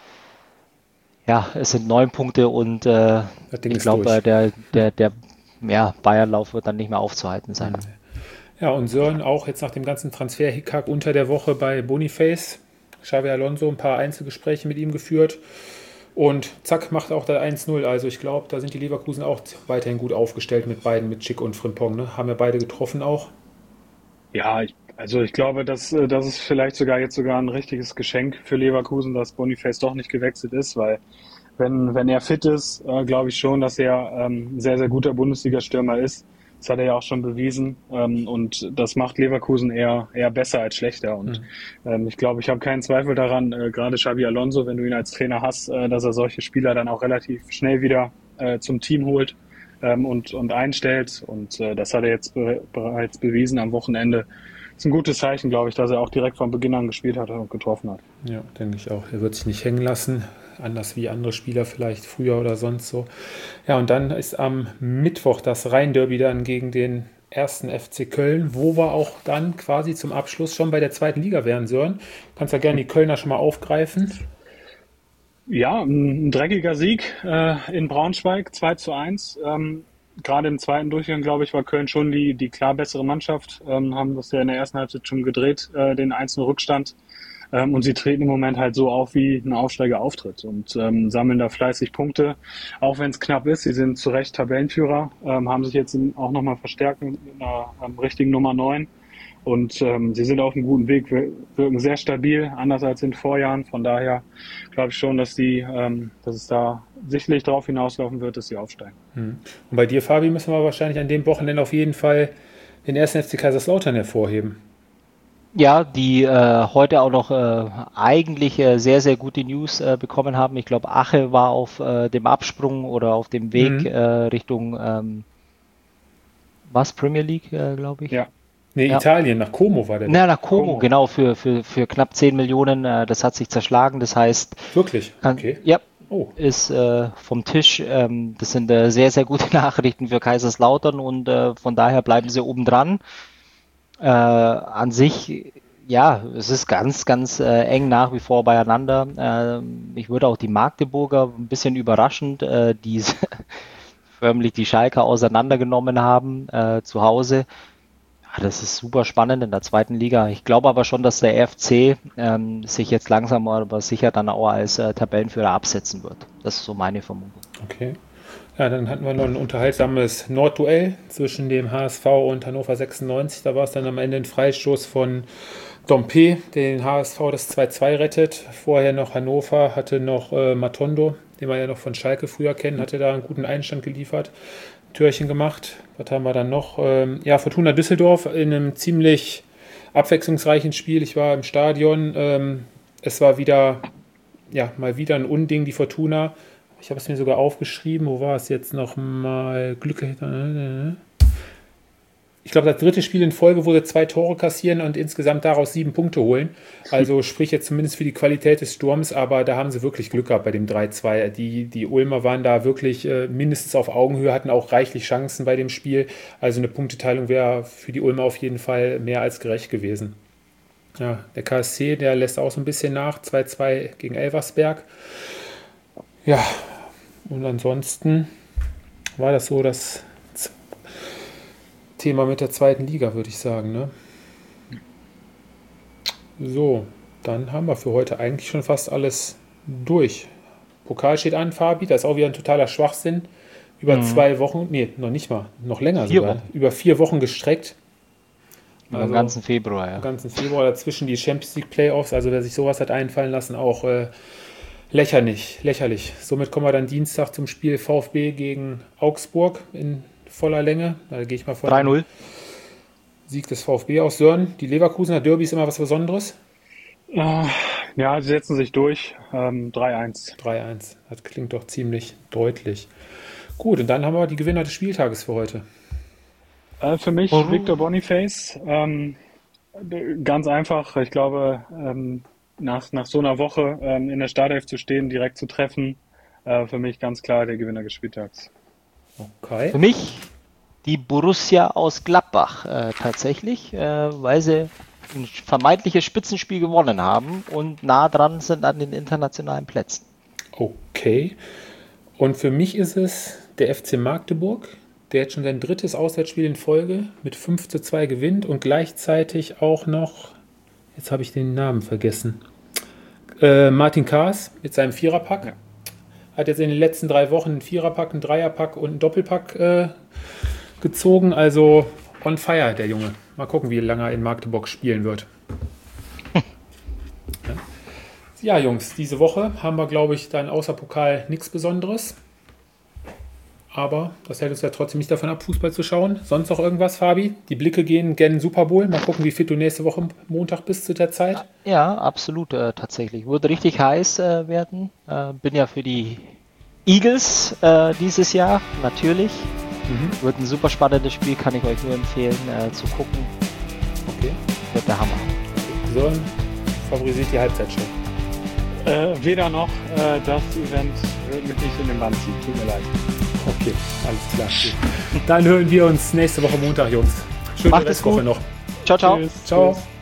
ja, es sind neun Punkte und äh, ich glaube, der, der, der ja, Bayernlauf wird dann nicht mehr aufzuhalten sein. Ja, und Sören auch jetzt nach dem ganzen Transfer-Hickhack unter der Woche bei Boniface, Xabi Alonso, ein paar Einzelgespräche mit ihm geführt. Und zack, macht auch der eins null. Also ich glaube, da sind die Leverkusen auch weiterhin gut aufgestellt mit beiden, mit Schick und Frimpong. Ne? Haben ja beide getroffen auch. Ja, ich, also ich glaube, dass das ist vielleicht sogar jetzt sogar ein richtiges Geschenk für Leverkusen, dass Boniface doch nicht gewechselt ist, weil wenn, wenn er fit ist, äh, glaube ich schon, dass er ähm, ein sehr, sehr guter Bundesliga-Stürmer ist. Das hat er ja auch schon bewiesen. Ähm, und das macht Leverkusen eher, eher besser als schlechter. Und mhm. ähm, ich glaube, ich habe keinen Zweifel daran, äh, gerade Xabi Alonso, wenn du ihn als Trainer hast, äh, dass er solche Spieler dann auch relativ schnell wieder äh, zum Team holt ähm, und, und einstellt. Und äh, das hat er jetzt be- bereits bewiesen am Wochenende. Ist ein gutes Zeichen, glaube ich, dass er auch direkt von Beginn an gespielt hat und getroffen hat. Ja, denke ich auch. Er wird sich nicht hängen lassen. Anders wie andere Spieler vielleicht früher oder sonst so. Ja, und dann ist am Mittwoch das Rhein-Derby dann gegen den ersten F C Köln, wo wir auch dann quasi zum Abschluss schon bei der zweiten Liga wären, Sören. Kannst ja gerne die Kölner schon mal aufgreifen. Ja, ein dreckiger Sieg äh, in Braunschweig, zwei zu eins. Ähm, gerade im zweiten Durchgang, glaube ich, war Köln schon die, die klar bessere Mannschaft. Ähm, haben das ja in der ersten Halbzeit schon gedreht, äh, den eins null Rückstand. Ähm, und sie treten im Moment halt so auf, wie ein Aufsteiger auftritt und ähm, sammeln da fleißig Punkte, auch wenn es knapp ist. Sie sind zu Recht Tabellenführer, ähm, haben sich jetzt auch nochmal verstärkt mit einer ähm, richtigen Nummer neun und ähm, sie sind auf einem guten Weg, wirken sehr stabil, anders als in den Vorjahren. Von daher glaube ich schon, dass, die, ähm, dass es da sicherlich darauf hinauslaufen wird, dass sie aufsteigen. Und bei dir, Fabi, müssen wir wahrscheinlich an dem Wochenende auf jeden Fall den ersten F C Kaiserslautern hervorheben. Ja, die äh, heute auch noch äh, eigentlich äh, sehr, sehr gute News äh, bekommen haben. Ich glaube, Ache war auf äh, dem Absprung oder auf dem Weg mhm. äh, Richtung ähm, was, Premier League, äh, glaube ich. Ja. Nee, ja. Italien, nach Como war der. Na, nach Como, Como, genau, für, für, für knapp zehn Millionen. Äh, das hat sich zerschlagen, das heißt... Wirklich? Kann, okay. Ja, oh. ist äh, vom Tisch. Ähm, das sind äh, sehr, sehr gute Nachrichten für Kaiserslautern und äh, von daher bleiben sie oben dran. Äh, an sich, ja, es ist ganz, ganz äh, eng nach wie vor beieinander. Äh, ich würde auch die Magdeburger ein bisschen überraschend, äh, die förmlich die Schalker auseinandergenommen haben äh, zu Hause. Ja, das ist super spannend in der zweiten Liga. Ich glaube aber schon, dass der F C ähm, sich jetzt langsam aber sicher dann auch als äh, Tabellenführer absetzen wird. Das ist so meine Vermutung. Okay. Ja, dann hatten wir noch ein unterhaltsames Nordduell zwischen dem H S V und Hannover sechsundneunzig. Da war es dann am Ende ein Freistoß von Dompe, der den H S V das zwei zwei rettet. Vorher noch Hannover, hatte noch äh, Matondo, den wir ja noch von Schalke früher kennen, hatte da einen guten Einstand geliefert, Türchen gemacht. Was haben wir dann noch? Ähm, ja, Fortuna Düsseldorf in einem ziemlich abwechslungsreichen Spiel. Ich war im Stadion. Ähm, es war wieder, ja, mal wieder ein Unding, die Fortuna. Ich habe es mir sogar aufgeschrieben. Wo war es jetzt nochmal? Glück. ich glaube, das dritte Spiel in Folge, wo sie zwei Tore kassieren und insgesamt daraus sieben Punkte holen. Also sprich jetzt zumindest für die Qualität des Sturms, aber da haben sie wirklich Glück gehabt bei dem drei zwei. Die, die Ulmer waren da wirklich äh, mindestens auf Augenhöhe, hatten auch reichlich Chancen bei dem Spiel. Also eine Punkteteilung wäre für die Ulmer auf jeden Fall mehr als gerecht gewesen. Ja, der K S C, der lässt auch so ein bisschen nach, zwei zwei gegen Elversberg. Ja, und ansonsten war das so das Thema mit der zweiten Liga, würde ich sagen. Ne? So, dann haben wir für heute eigentlich schon fast alles durch. Pokal steht an, Fabi, das ist auch wieder ein totaler Schwachsinn. Über mhm. zwei Wochen, nee, noch nicht mal, noch länger vier sogar. Wochen. Über vier Wochen gestreckt. Also, Im ganzen Februar, ja. Im ganzen Februar, dazwischen die Champions League Playoffs, also wer sich sowas hat einfallen lassen, auch äh, lächerlich, lächerlich. Somit kommen wir dann Dienstag zum Spiel VfB gegen Augsburg in voller Länge. Da gehe ich mal von drei null. Sieg des VfB aus. Sören, die Leverkusener Derby ist immer was Besonderes? Ja, sie setzen sich durch. Ähm, drei eins. drei eins. Das klingt doch ziemlich deutlich. Gut, und dann haben wir die Gewinner des Spieltages für heute. Äh, für mich Oh. Victor Boniface. Ähm, ganz einfach. Ich glaube, ähm, nach, nach so einer Woche ähm, in der Startelf zu stehen, direkt zu treffen, äh, für mich ganz klar der Gewinner des Spieltags. Okay. Für mich die Borussia aus Gladbach äh, tatsächlich, äh, weil sie ein vermeintliches Spitzenspiel gewonnen haben und nah dran sind an den internationalen Plätzen. Okay. Und für mich ist es der F C Magdeburg, der jetzt schon sein drittes Auswärtsspiel in Folge mit fünf zu zwei gewinnt und gleichzeitig auch noch, jetzt habe ich den Namen vergessen, äh, Martin Kaas mit seinem Viererpack. Ja. Hat jetzt in den letzten drei Wochen einen Viererpack, einen Dreierpack und einen Doppelpack äh, gezogen. Also on fire, der Junge. Mal gucken, wie lange er in Magdeburg spielen wird. ja. ja, Jungs, diese Woche haben wir, glaube ich, dann außer Pokal nichts Besonderes. Aber das hält uns ja trotzdem nicht davon ab, Fußball zu schauen. Sonst noch irgendwas, Fabi? Die Blicke gehen gerne Super Bowl. Mal gucken, wie fit du nächste Woche Montag bist zu der Zeit. Ja, absolut, äh, tatsächlich. Wird richtig heiß äh, werden. Äh, bin ja für die Eagles äh, dieses Jahr, natürlich. Mhm. Wird ein super spannendes Spiel, kann ich euch nur empfehlen äh, zu gucken. Okay. Wird der Hammer. So favorisiert die Halbzeitshow. Äh, weder noch. Äh, das Event wird mich nicht in den Bann ziehen. Tut mir leid. Okay, alles klar. Gut. Dann hören wir uns nächste Woche Montag, Jungs. Schöne Macht es Restwoche gut. noch. Ciao, ciao. Tschüss. Ciao. Tschüss.